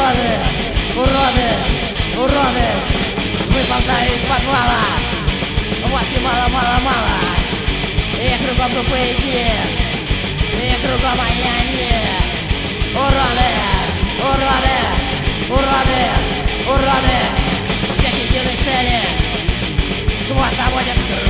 Уроды, уроды, уроды, выползаю из подвала. Вот и мало-мало-мало. И кругом тупые дни, и кругом они. Уроды, уроды, уроды, уроды. Всех единой цели. Хвост заводят в